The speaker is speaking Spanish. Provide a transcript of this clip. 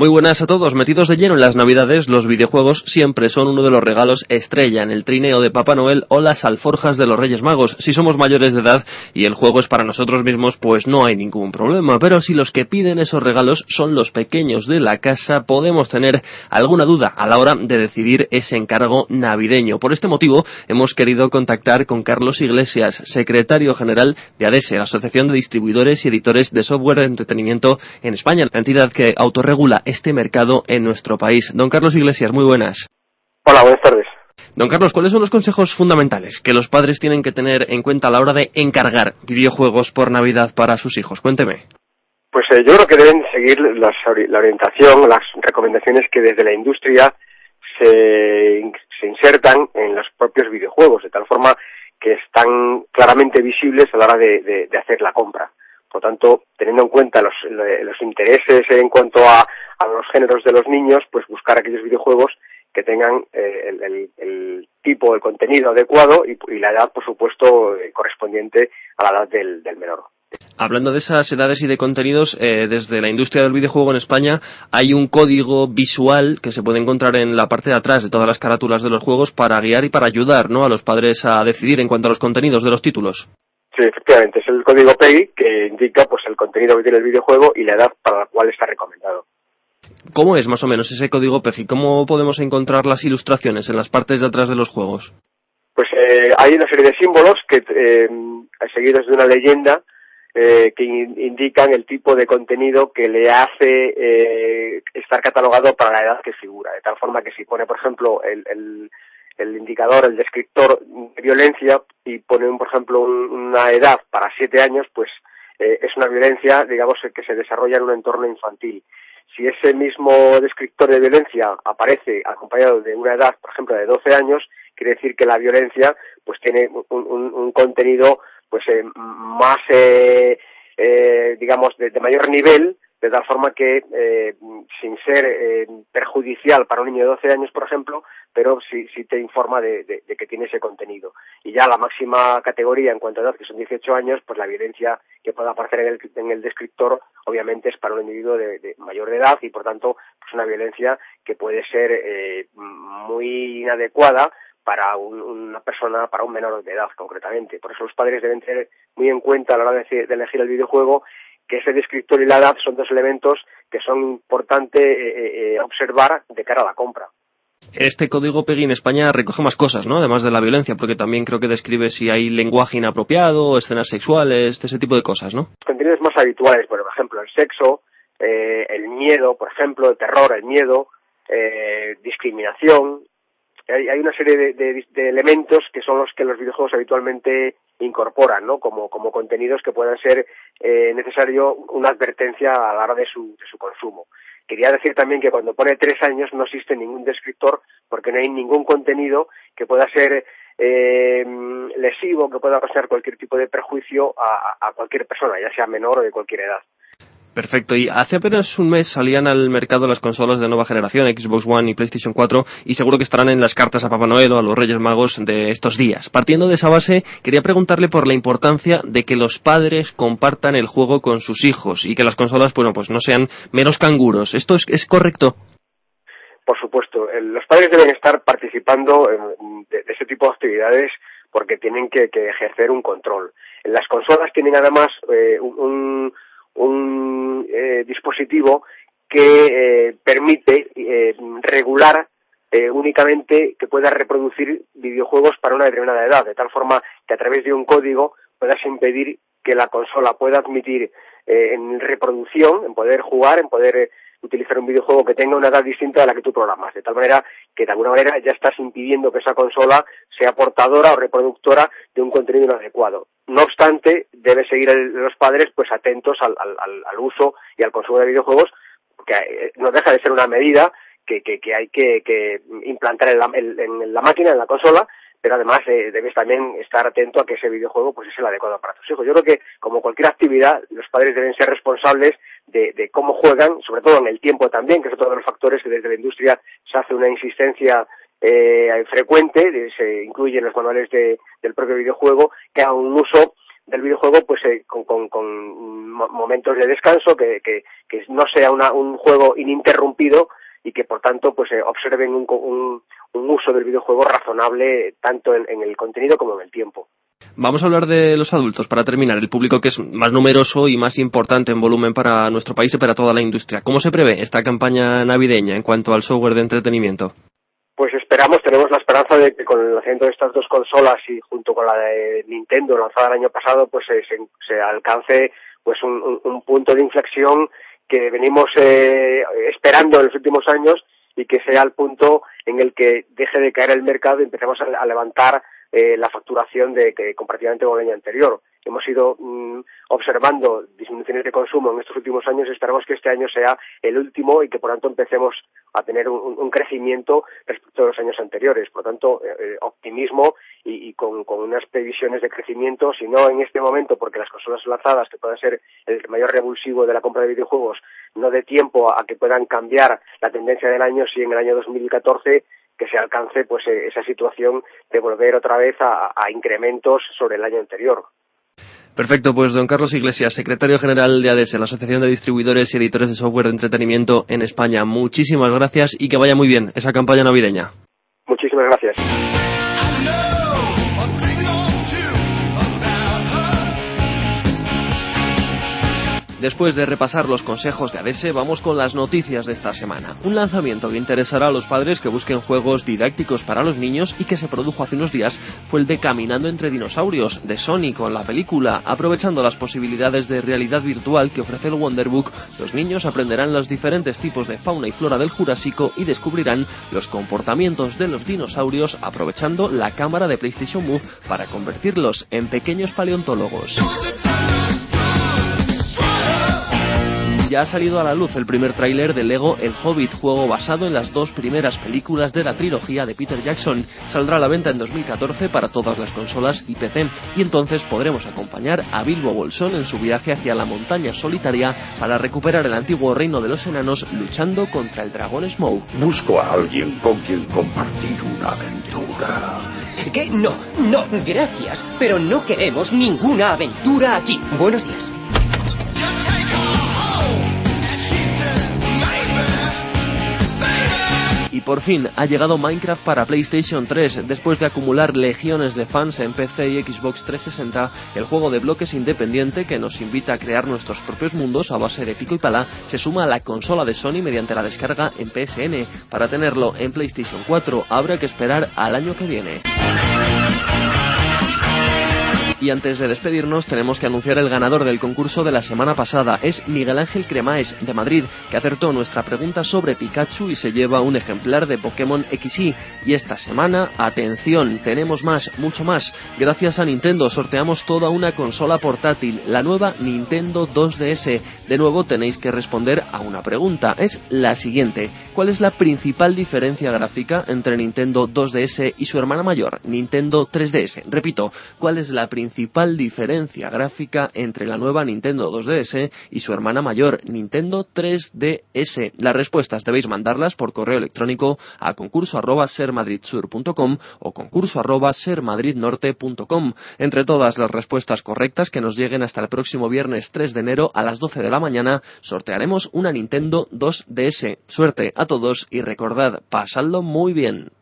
Muy buenas a todos. Metidos de lleno en las Navidades, los videojuegos siempre son uno de los regalos estrella en el trineo de Papá Noel o las alforjas de los Reyes Magos. Si somos mayores de edad y el juego es para nosotros mismos, pues no hay ningún problema. Pero si los que piden esos regalos son los pequeños de la casa, podemos tener alguna duda a la hora de decidir ese encargo navideño. Por este motivo, hemos querido contactar con Carlos Iglesias, secretario general de ADESE, la Asociación de Distribuidores y Editores de Software de Entretenimiento en España, la entidad que autorregula este mercado en nuestro país. Don Carlos Iglesias, muy buenas. Hola, buenas tardes. Don Carlos, ¿cuáles son los consejos fundamentales que los padres tienen que tener en cuenta a la hora de encargar videojuegos por Navidad para sus hijos? Cuénteme. Pues yo creo que deben seguir la orientación, las recomendaciones que desde la industria se insertan en los propios videojuegos, de tal forma que están claramente visibles a la hora de hacer la compra. Por tanto, teniendo en cuenta los intereses en cuanto a los géneros de los niños, pues buscar aquellos videojuegos que tengan el tipo, el contenido adecuado y la edad, por supuesto, correspondiente a la edad del menor. Hablando de esas edades y de contenidos, desde la industria del videojuego en España hay un código visual que se puede encontrar en la parte de atrás de todas las carátulas de los juegos para guiar y para ayudar, ¿no?, a los padres a decidir en cuanto a los contenidos de los títulos. Sí, efectivamente, es el código PEGI que indica pues el contenido que tiene el videojuego y la edad para la cual está recomendado. ¿Cómo es más o menos ese código PEGI? ¿Cómo podemos encontrar las ilustraciones en las partes de atrás de los juegos? Pues hay una serie de símbolos que seguidos de una leyenda que indican el tipo de contenido que le hace estar catalogado para la edad que figura, de tal forma que si pone, por ejemplo, el indicador, el descriptor de violencia y pone, por ejemplo, una edad para 7 años, pues es una violencia, digamos, que se desarrolla en un entorno infantil. Si ese mismo descriptor de violencia aparece acompañado de una edad, por ejemplo, de 12 años, quiere decir que la violencia pues tiene un contenido pues más, digamos, de mayor nivel, de tal forma que, sin ser perjudicial para un niño de 12 años, por ejemplo, pero sí te informa de que tiene ese contenido. Y ya la máxima categoría en cuanto a edad, que son 18 años, pues la violencia que pueda aparecer en el descriptor, obviamente es para un individuo de mayor de edad y, por tanto, pues una violencia que puede ser muy inadecuada para una persona, para un menor de edad concretamente. Por eso los padres deben tener muy en cuenta a la hora de elegir el videojuego que ese descriptor y la edad son dos elementos que son importantes observar de cara a la compra. Este código PEGI en España recoge más cosas, ¿no?, además de la violencia, porque también creo que describe si hay lenguaje inapropiado, escenas sexuales, ese tipo de cosas, ¿no? Los contenidos más habituales, por ejemplo, el sexo, el miedo, por ejemplo, el terror, el miedo, discriminación. Hay una serie de elementos que son los que los videojuegos habitualmente incorporan, ¿no?, como contenidos que puedan ser necesario una advertencia a la hora de su consumo. Quería decir también que cuando pone 3 años no existe ningún descriptor porque no hay ningún contenido que pueda ser lesivo, que pueda causar cualquier tipo de perjuicio a cualquier persona, ya sea menor o de cualquier edad. Perfecto, y hace apenas un mes salían al mercado las consolas de nueva generación, Xbox One y PlayStation 4, y seguro que estarán en las cartas a Papá Noel o a los Reyes Magos de estos días. Partiendo de esa base, quería preguntarle por la importancia de que los padres compartan el juego con sus hijos y que las consolas, bueno, pues no sean meros canguros. ¿Esto es correcto? Por supuesto, los padres deben estar participando de ese tipo de actividades porque tienen que ejercer un control. Las consolas tienen además un dispositivo que permite regular únicamente que pueda reproducir videojuegos para una determinada edad, de tal forma que a través de un código puedas impedir que la consola pueda admitir en reproducción, en poder jugar, en poder utilizar un videojuego que tenga una edad distinta a la que tú programas, de tal manera que de alguna manera ya estás impidiendo que esa consola sea portadora o reproductora de un contenido inadecuado. No obstante, debe seguir los padres pues atentos al uso y al consumo de videojuegos, porque no deja de ser una medida que hay que implantar en la máquina, en la consola, pero además debes también estar atento a que ese videojuego pues es el adecuado para tus hijos. Yo creo que, como cualquier actividad, los padres deben ser responsables de cómo juegan, sobre todo en el tiempo también, que es otro de los factores que desde la industria se hace una insistencia frecuente, se incluye en los manuales del propio videojuego, que haga un uso del videojuego, pues con momentos de descanso, que no sea un juego ininterrumpido y que por tanto pues observen un uso del videojuego razonable tanto en el contenido como en el tiempo. Vamos a hablar de los adultos para terminar, el público que es más numeroso y más importante en volumen para nuestro país y para toda la industria. ¿Cómo se prevé esta campaña navideña en cuanto al software de entretenimiento? Pues tenemos la esperanza de que con el lanzamiento de estas dos consolas y junto con la de Nintendo lanzada el año pasado, pues se alcance pues un punto de inflexión que venimos esperando en los últimos años y que sea el punto en el que deje de caer el mercado y empecemos a levantar la facturación comparativamente con el año anterior. Hemos ido observando disminuciones de consumo en estos últimos años y esperamos que este año sea el último y que por tanto empecemos a tener un crecimiento respecto a los años anteriores. Por tanto, optimismo y con unas previsiones de crecimiento, si no en este momento, porque las consolas lanzadas, que pueden ser el mayor revulsivo de la compra de videojuegos, no dé tiempo a que puedan cambiar la tendencia del año, si en el año 2014 que se alcance pues esa situación de volver otra vez a incrementos sobre el año anterior. Perfecto, pues don Carlos Iglesias, secretario general de ADESE, la Asociación de Distribuidores y Editores de Software de Entretenimiento en España. Muchísimas gracias y que vaya muy bien esa campaña navideña. Muchísimas gracias. Después de repasar los consejos de ADESE, vamos con las noticias de esta semana. Un lanzamiento que interesará a los padres que busquen juegos didácticos para los niños y que se produjo hace unos días fue el de Caminando entre dinosaurios, de Sony, con la película. Aprovechando las posibilidades de realidad virtual que ofrece el Wonderbook, los niños aprenderán los diferentes tipos de fauna y flora del Jurásico y descubrirán los comportamientos de los dinosaurios aprovechando la cámara de PlayStation Move para convertirlos en pequeños paleontólogos. Ya ha salido a la luz el primer tráiler de Lego El Hobbit, juego basado en las dos primeras películas de la trilogía de Peter Jackson. Saldrá a la venta en 2014 para todas las consolas y PC, y entonces podremos acompañar a Bilbo Bolsón en su viaje hacia la montaña solitaria para recuperar el antiguo reino de los enanos luchando contra el dragón Smaug. Busco a alguien con quien compartir una aventura. ¿Qué? No, gracias, pero no queremos ninguna aventura aquí. Buenos días. Y por fin ha llegado Minecraft para PlayStation 3. Después de acumular legiones de fans en PC y Xbox 360, el juego de bloques independiente que nos invita a crear nuestros propios mundos a base de pico y pala se suma a la consola de Sony mediante la descarga en PSN. Para tenerlo en PlayStation 4 habrá que esperar al año que viene. Y antes de despedirnos tenemos que anunciar el ganador del concurso de la semana pasada. Es Miguel Ángel Cremaes, de Madrid, que acertó nuestra pregunta sobre Pikachu y se lleva un ejemplar de Pokémon XY. Y esta semana, atención, tenemos más, mucho más. Gracias a Nintendo sorteamos toda una consola portátil, la nueva Nintendo 2DS. De nuevo tenéis que responder a una pregunta. Es la siguiente: ¿cuál es la principal diferencia gráfica entre Nintendo 2DS y su hermana mayor, Nintendo 3DS? Repito, ¿cuál es la principal diferencia gráfica entre la nueva Nintendo 2DS y su hermana mayor, Nintendo 3DS? Las respuestas debéis mandarlas por correo electrónico a concurso@sermadridsur.com o concurso@sermadridnorte.com. Entre todas las respuestas correctas que nos lleguen hasta el próximo viernes 3 de enero a las 12 de la mañana, sortearemos una Nintendo 2DS. Suerte a todos y recordad, pasadlo muy bien.